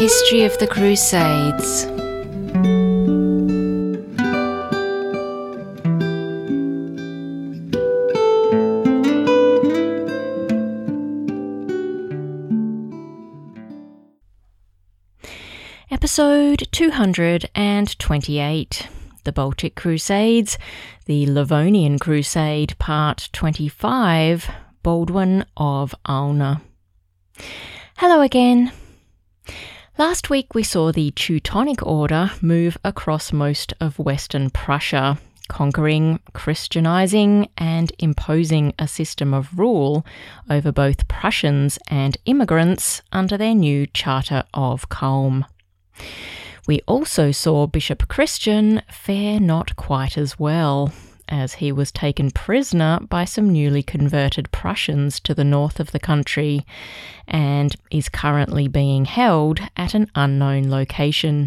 History of the Crusades. Episode 228, The Baltic Crusades, the Livonian Crusade, Part 25, Baldwin of Alna. Hello again. Last week we saw the Teutonic Order move across most of Western Prussia, conquering, Christianizing, and imposing a system of rule over both Prussians and immigrants under their new Charter of Culm. We also saw Bishop Christian fare not quite as well, as he was taken prisoner by some newly converted Prussians to the north of the country and is currently being held at an unknown location.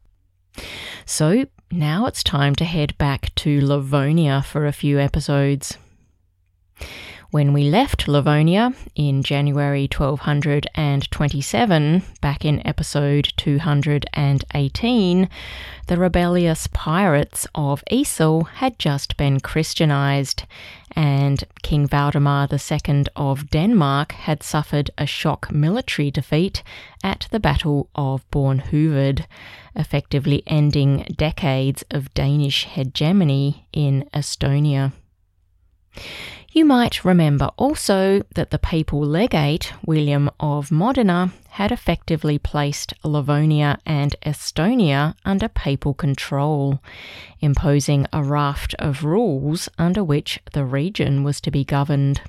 So now it's time to head back to Livonia for a few episodes. When we left Livonia in January 1227, back in episode 218, the rebellious pirates of Esel had just been Christianized, and King Valdemar II of Denmark had suffered a shock military defeat at the Battle of Bornhuved, effectively ending decades of Danish hegemony in Estonia. You might remember also that the papal legate, William of Modena, had effectively placed Livonia and Estonia under papal control, imposing a raft of rules under which the region was to be governed.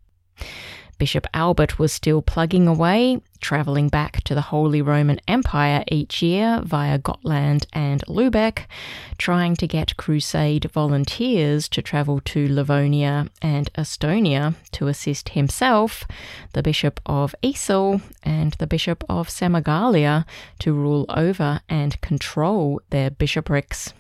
Bishop Albert was still plugging away, travelling back to the Holy Roman Empire each year via Gotland and Lubeck, trying to get crusade volunteers to travel to Livonia and Estonia to assist himself, the Bishop of Esel, and the Bishop of Semigalia to rule over and control their bishoprics.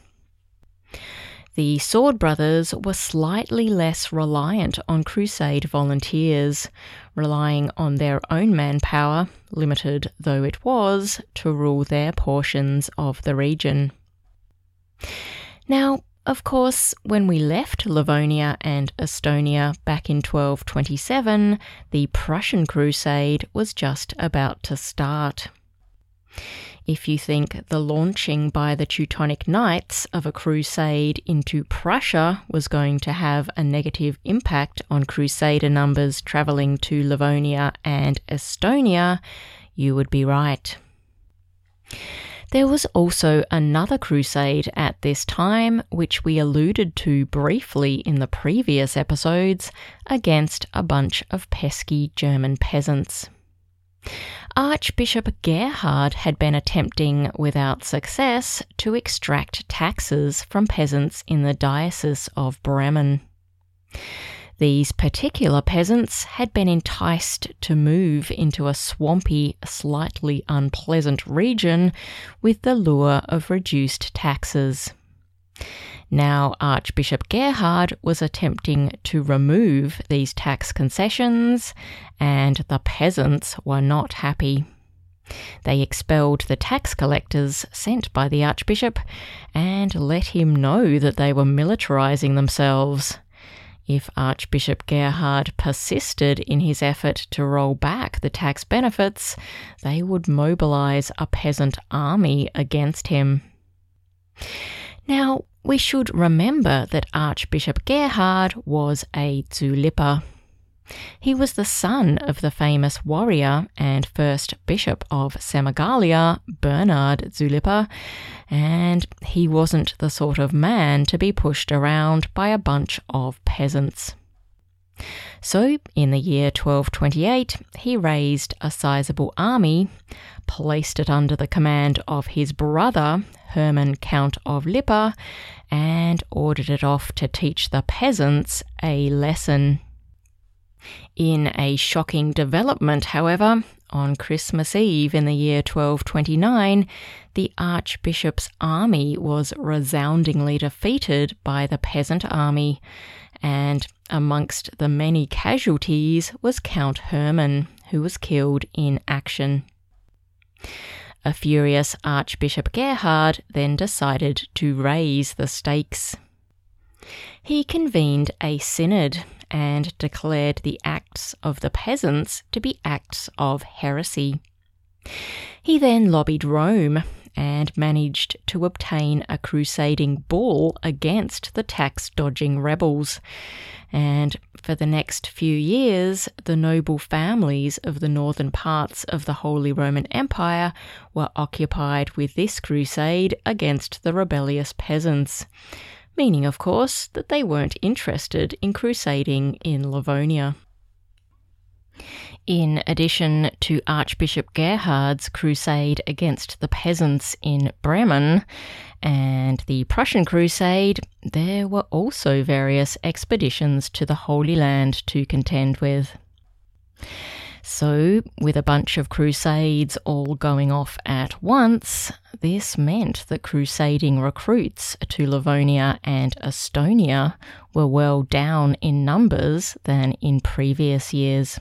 The Sword Brothers were slightly less reliant on crusade volunteers, relying on their own manpower, limited though it was, to rule their portions of the region. Now, of course, when we left Livonia and Estonia back in 1227, the Prussian Crusade was just about to start. If you think the launching by the Teutonic Knights of a crusade into Prussia was going to have a negative impact on crusader numbers travelling to Livonia and Estonia, you would be right. There was also another crusade at this time, which we alluded to briefly in the previous episodes, against a bunch of pesky German peasants. Archbishop Gerhard had been attempting, without success, to extract taxes from peasants in the Diocese of Bremen. These particular peasants had been enticed to move into a swampy, slightly unpleasant region with the lure of reduced taxes. Now, Archbishop Gerhard was attempting to remove these tax concessions, and the peasants were not happy. They expelled the tax collectors sent by the Archbishop and let him know that they were militarizing themselves. If Archbishop Gerhard persisted in his effort to roll back the tax benefits, they would mobilize a peasant army against him. Now, we should remember that Archbishop Gerhard was a Zulippe. He was the son of the famous warrior and first bishop of Semigalia, Bernard Zulippe, and he wasn't the sort of man to be pushed around by a bunch of peasants. So, in the year 1228, he raised a sizable army, placed it under the command of his brother, Hermann Count of Lippe, and ordered it off to teach the peasants a lesson. In a shocking development, however, on Christmas Eve in the year 1229, the Archbishop's army was resoundingly defeated by the peasant army, and amongst the many casualties was Count Hermann, who was killed in action. A furious Archbishop Gerhard then decided to raise the stakes. He convened a synod and declared the acts of the peasants to be acts of heresy. He then lobbied Rome and managed to obtain a crusading bull against the tax-dodging rebels. And for the next few years, the noble families of the northern parts of the Holy Roman Empire were occupied with this crusade against the rebellious peasants, meaning, of course, that they weren't interested in crusading in Livonia. In addition to Archbishop Gerhard's crusade against the peasants in Bremen and the Prussian Crusade, there were also various expeditions to the Holy Land to contend with. So, with a bunch of crusades all going off at once, this meant that crusading recruits to Livonia and Estonia were well down in numbers than in previous years.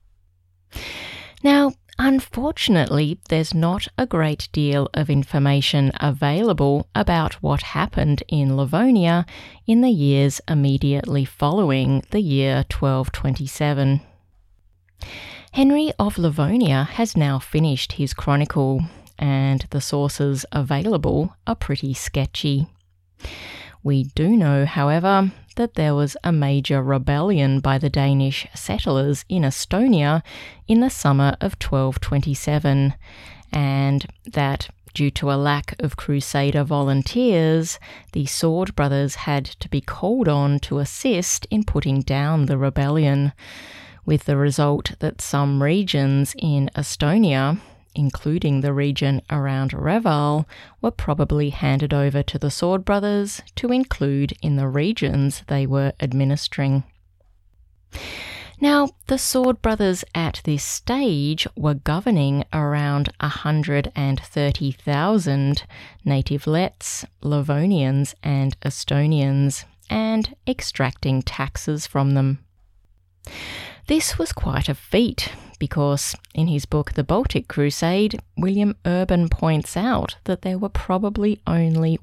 Now, unfortunately, there's not a great deal of information available about what happened in Livonia in the years immediately following the year 1227. Henry of Livonia has now finished his chronicle, and the sources available are pretty sketchy. We do know, however, that there was a major rebellion by the Danish settlers in Estonia in the summer of 1227, and that due to a lack of crusader volunteers, the Sword Brothers had to be called on to assist in putting down the rebellion, with the result that some regions in Estonia, including the region around Reval, were probably handed over to the Sword Brothers to include in the regions they were administering. Now, the Sword Brothers at this stage were governing around 130,000 native Lets, Livonians and Estonians, and extracting taxes from them. This was quite a feat, because in his book The Baltic Crusade, William Urban points out that there were probably only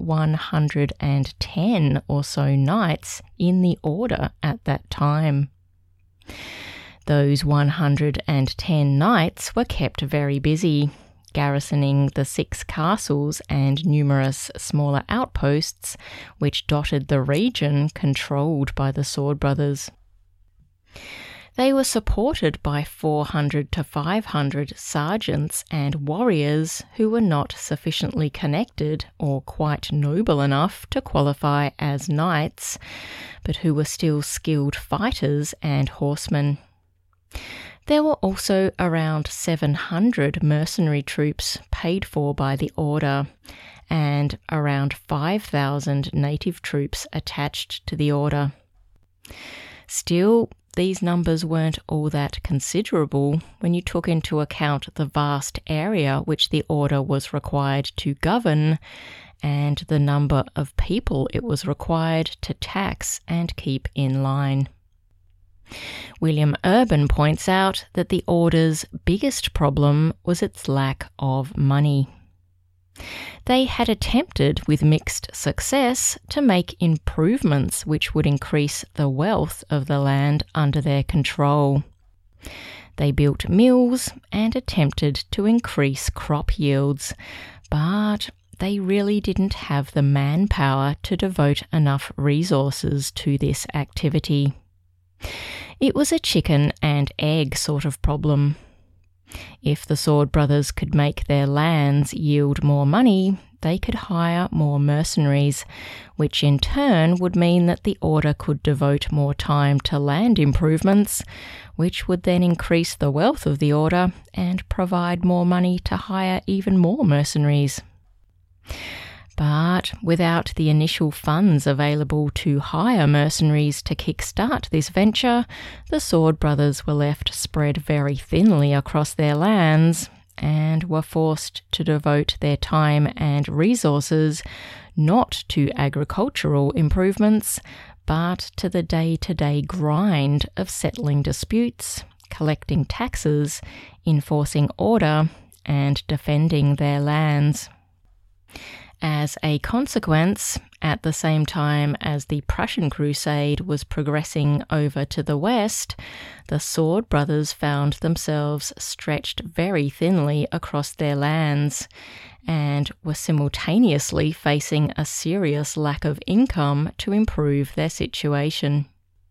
110 or so knights in the order at that time. Those 110 knights were kept very busy, garrisoning the 6 castles and numerous smaller outposts which dotted the region controlled by the Sword Brothers. They were supported by 400 to 500 sergeants and warriors who were not sufficiently connected or quite noble enough to qualify as knights, but who were still skilled fighters and horsemen. There were also around 700 mercenary troops paid for by the order, and around 5,000 native troops attached to the order. Still, these numbers weren't all that considerable when you took into account the vast area which the order was required to govern and the number of people it was required to tax and keep in line. William Urban points out that the order's biggest problem was its lack of money. They had attempted with mixed success to make improvements which would increase the wealth of the land under their control. They built mills and attempted to increase crop yields, but they really didn't have the manpower to devote enough resources to this activity. It was a chicken and egg sort of problem. If the Sword Brothers could make their lands yield more money, they could hire more mercenaries, which in turn would mean that the order could devote more time to land improvements, which would then increase the wealth of the order and provide more money to hire even more mercenaries. But without the initial funds available to hire mercenaries to kickstart this venture, the Sword Brothers were left spread very thinly across their lands and were forced to devote their time and resources not to agricultural improvements, but to the day-to-day grind of settling disputes, collecting taxes, enforcing order, and defending their lands. As a consequence, at the same time as the Prussian Crusade was progressing over to the west, the Sword Brothers found themselves stretched very thinly across their lands and were simultaneously facing a serious lack of income to improve their situation.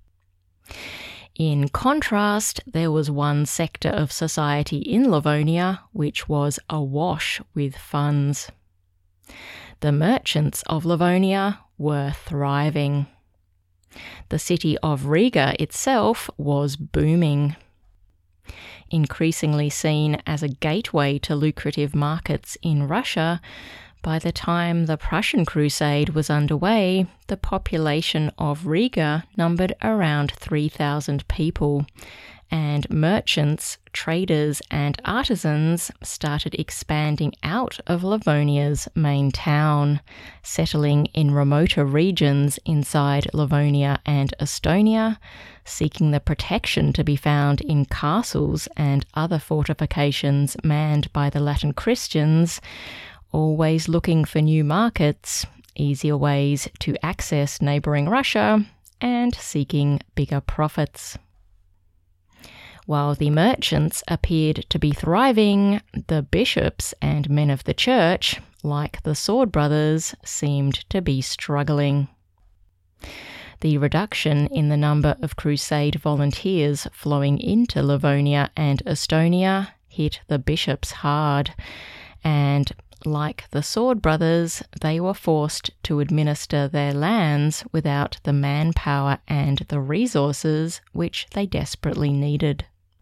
In contrast, there was one sector of society in Livonia which was awash with funds. The merchants of Livonia were thriving. The city of Riga itself was booming. Increasingly seen as a gateway to lucrative markets in Russia, by the time the Prussian Crusade was underway, the population of Riga numbered around 3,000 people, and merchants, traders, and artisans started expanding out of Livonia's main town, settling in remoter regions inside Livonia and Estonia, seeking the protection to be found in castles and other fortifications manned by the Latin Christians, always looking for new markets, easier ways to access neighbouring Russia, and seeking bigger profits. While the merchants appeared to be thriving, the bishops and men of the church, like the Sword Brothers, seemed to be struggling. The reduction in the number of crusade volunteers flowing into Livonia and Estonia hit the bishops hard, and like the Sword Brothers, they were forced to administer their lands without the manpower and the resources which they desperately needed.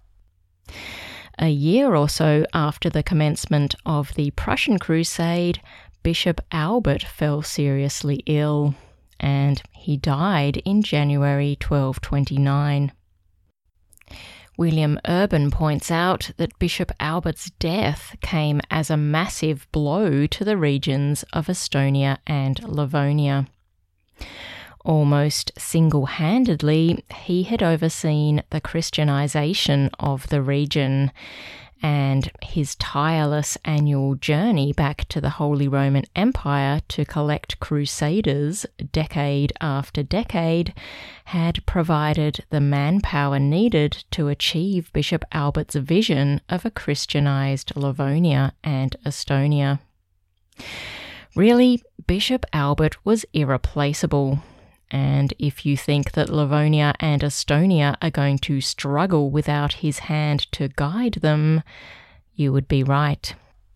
A year or so after the commencement of the Prussian Crusade, Bishop Albert fell seriously ill, and he died in January 1229. William Urban points out that Bishop Albert's death came as a massive blow to the regions of Estonia and Livonia. Almost single-handedly, he had overseen the Christianization of the region, and his tireless annual journey back to the Holy Roman Empire to collect crusaders decade after decade had provided the manpower needed to achieve Bishop Albert's vision of a Christianized Livonia and Estonia. Really, Bishop Albert was irreplaceable. And if you think that Livonia and Estonia are going to struggle without his hand to guide them, you would be right.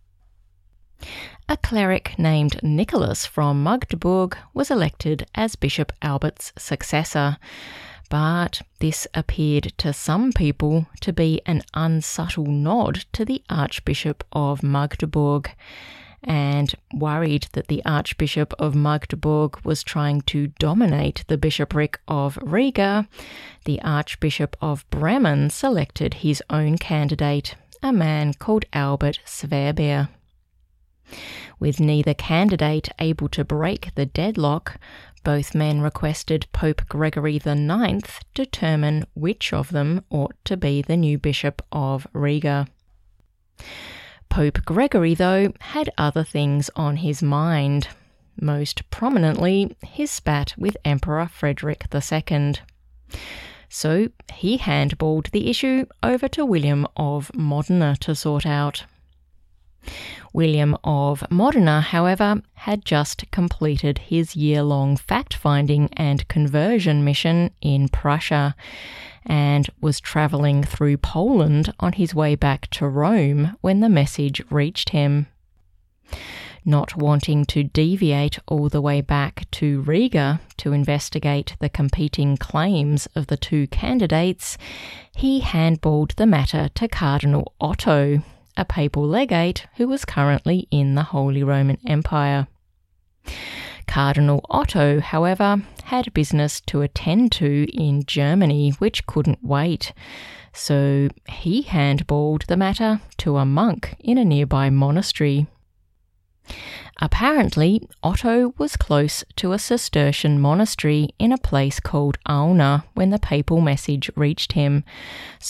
A cleric named Nicholas from Magdeburg was elected as Bishop Albert's successor, but this appeared to some people to be an unsubtle nod to the Archbishop of Magdeburg, and worried that the Archbishop of Magdeburg was trying to dominate the bishopric of Riga, the Archbishop of Bremen selected his own candidate, a man called Albert Sverber. With neither candidate able to break the deadlock, both men requested Pope Gregory IX determine which of them ought to be the new Bishop of Riga. Pope Gregory, though, had other things on his mind, most prominently his spat with Emperor Frederick II. So he handballed the issue over to William of Modena to sort out. William of Modena, however, had just completed his year-long fact-finding and conversion mission in Prussia, and was travelling through Poland on his way back to Rome when the message reached him. Not wanting to deviate all the way back to Riga to investigate the competing claims of the two candidates, he handballed the matter to Cardinal Otto, a papal legate who was currently in the Holy Roman Empire. Cardinal Otto, however, had business to attend to in Germany which couldn't wait, so he handballed the matter to a monk in a nearby monastery. Apparently, Otto was close to a Cistercian monastery in a place called Auna when the papal message reached him, so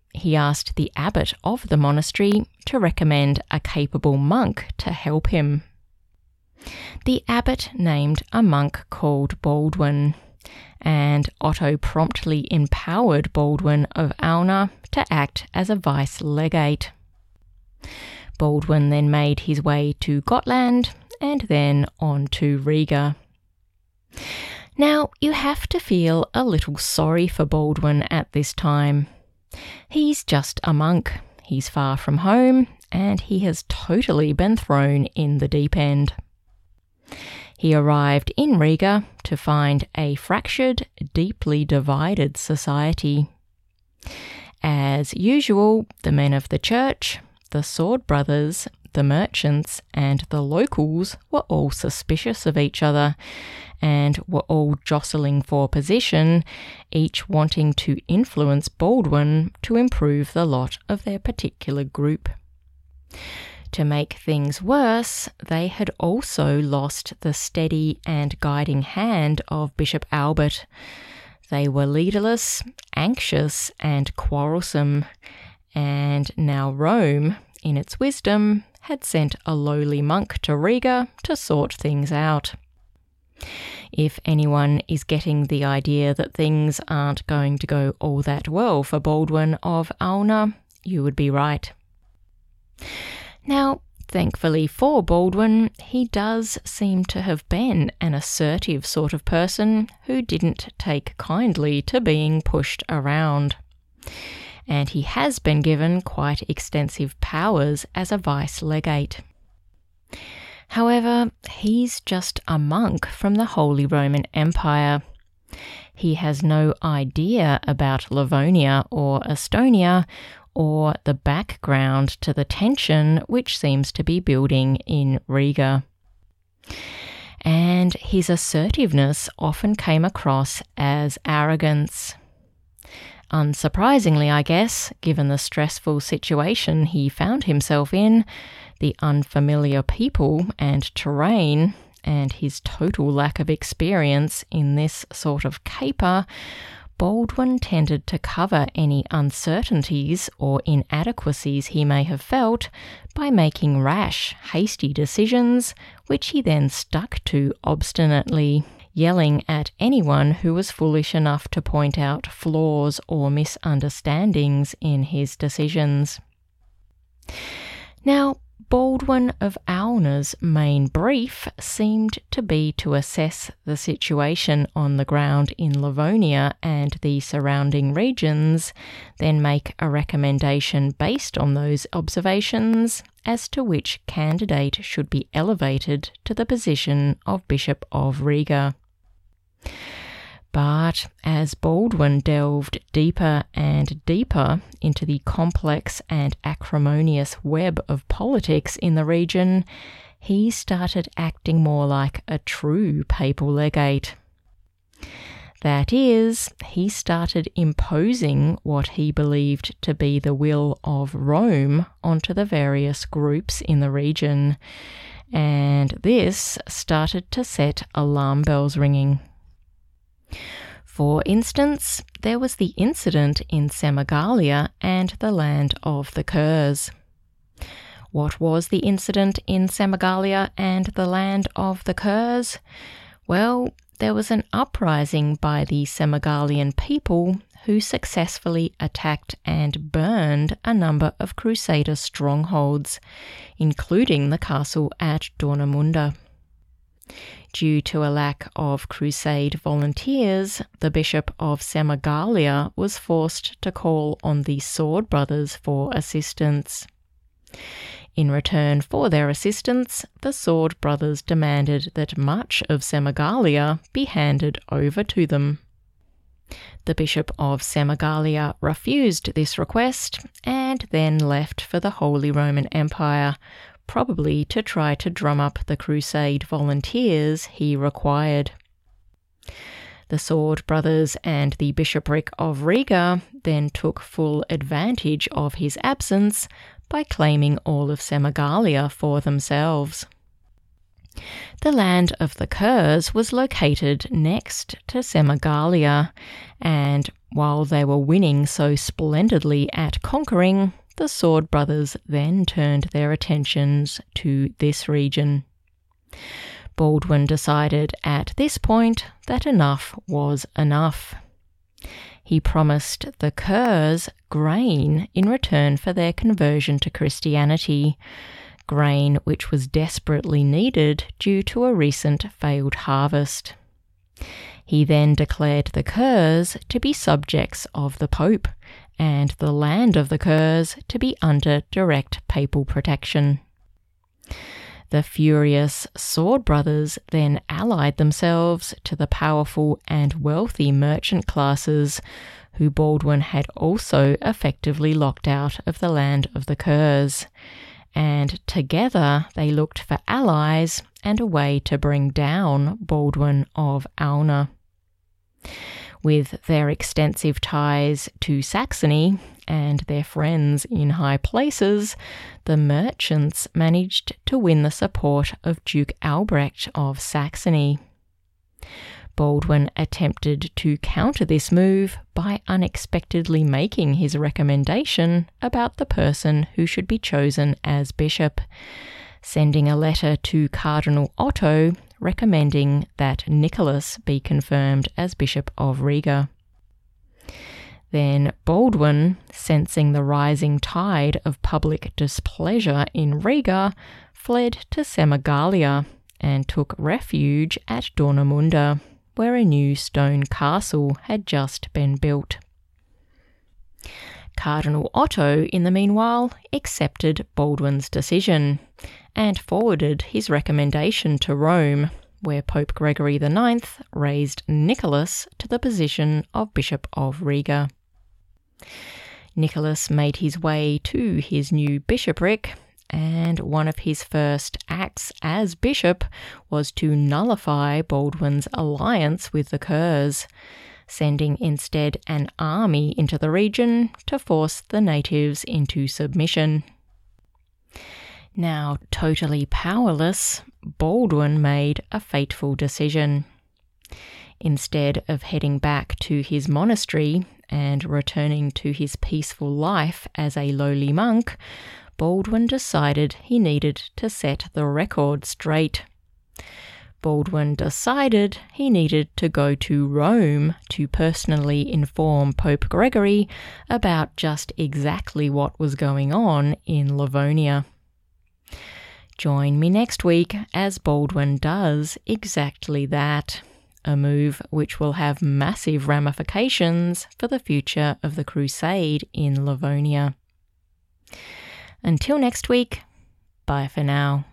he asked the abbot of the monastery to recommend a capable monk to help him. The abbot named a monk called Baldwin, and Otto promptly empowered Baldwin of Aulna to act as a vice-legate. Baldwin then made his way to Gotland and then on to Riga. Now, you have to feel a little sorry for Baldwin at this time. He's just a monk, he's far from home, and he has totally been thrown in the deep end. He arrived in Riga to find a fractured, deeply divided society. As usual, the men of the church, the sword brothers, the merchants, and the locals were all suspicious of each other and were all jostling for position, each wanting to influence Baldwin to improve the lot of their particular group. To make things worse, they had also lost the steady and guiding hand of Bishop Albert. They were leaderless, anxious, and quarrelsome, and now Rome, in its wisdom, had sent a lowly monk to Riga to sort things out. If anyone is getting the idea that things aren't going to go all that well for Baldwin of Aulna, you would be right. Now, thankfully for Baldwin, he does seem to have been an assertive sort of person who didn't take kindly to being pushed around. And he has been given quite extensive powers as a vice-legate. However, he's just a monk from the Holy Roman Empire. He has no idea about Livonia or Estonia, or the background to the tension which seems to be building in Riga. And his assertiveness often came across as arrogance. Unsurprisingly, I guess, given the stressful situation he found himself in, the unfamiliar people and terrain, and his total lack of experience in this sort of caper, Baldwin tended to cover any uncertainties or inadequacies he may have felt by making rash, hasty decisions, which he then stuck to obstinately, yelling at anyone who was foolish enough to point out flaws or misunderstandings in his decisions. Now, Baldwin of Aulna's main brief seemed to be to assess the situation on the ground in Livonia and the surrounding regions, then make a recommendation based on those observations as to which candidate should be elevated to the position of Bishop of Riga. But as Baldwin delved deeper and deeper into the complex and acrimonious web of politics in the region, he started acting more like a true papal legate. That is, he started imposing what he believed to be the will of Rome onto the various groups in the region, and this started to set alarm bells ringing. For instance, there was the incident in Semigalia and the land of the Kurs. What was the incident in Semigalia and the land of the Kurs? Well, there was an uprising by the Semigalian people who successfully attacked and burned a number of Crusader strongholds, including the castle at Dornemunda. Due to a lack of Crusade volunteers, the Bishop of Semigalia was forced to call on the Sword Brothers for assistance. In return for their assistance, the Sword Brothers demanded that much of Semigalia be handed over to them. The Bishop of Semigalia refused this request and then left for the Holy Roman Empire, probably to try to drum up the Crusade volunteers he required. The Sword Brothers and the Bishopric of Riga then took full advantage of his absence by claiming all of Semigalia for themselves. The land of the Kerrs was located next to Semigalia, and while they were winning so splendidly at conquering, the Sword Brothers then turned their attentions to this region. Baldwin decided at this point that enough was enough. He promised the Kerrs grain in return for their conversion to Christianity, grain which was desperately needed due to a recent failed harvest. He then declared the Kerrs to be subjects of the Pope, and the land of the Kerrs to be under direct papal protection. The furious Sword Brothers then allied themselves to the powerful and wealthy merchant classes, who Baldwin had also effectively locked out of the land of the Kerrs, and together they looked for allies and a way to bring down Baldwin of Aulna. With their extensive ties to Saxony and their friends in high places, the merchants managed to win the support of Duke Albrecht of Saxony. Baldwin attempted to counter this move by unexpectedly making his recommendation about the person who should be chosen as bishop, sending a letter to Cardinal Otto recommending that Nicholas be confirmed as Bishop of Riga. Then Baldwin, sensing the rising tide of public displeasure in Riga, fled to Semigalia and took refuge at Dornamunda, where a new stone castle had just been built. Cardinal Otto, in the meanwhile, accepted Baldwin's decision and forwarded his recommendation to Rome, where Pope Gregory IX raised Nicholas to the position of Bishop of Riga. Nicholas made his way to his new bishopric, and one of his first acts as bishop was to nullify Baldwin's alliance with the Kerrs, sending instead an army into the region to force the natives into submission. Now totally powerless, Baldwin made a fateful decision. Instead of heading back to his monastery and returning to his peaceful life as a lowly monk, Baldwin decided he needed to set the record straight. Baldwin decided he needed to go to Rome to personally inform Pope Gregory about just exactly what was going on in Livonia. Join me next week as Baldwin does exactly that, a move which will have massive ramifications for the future of the Crusade in Livonia. Until next week, bye for now.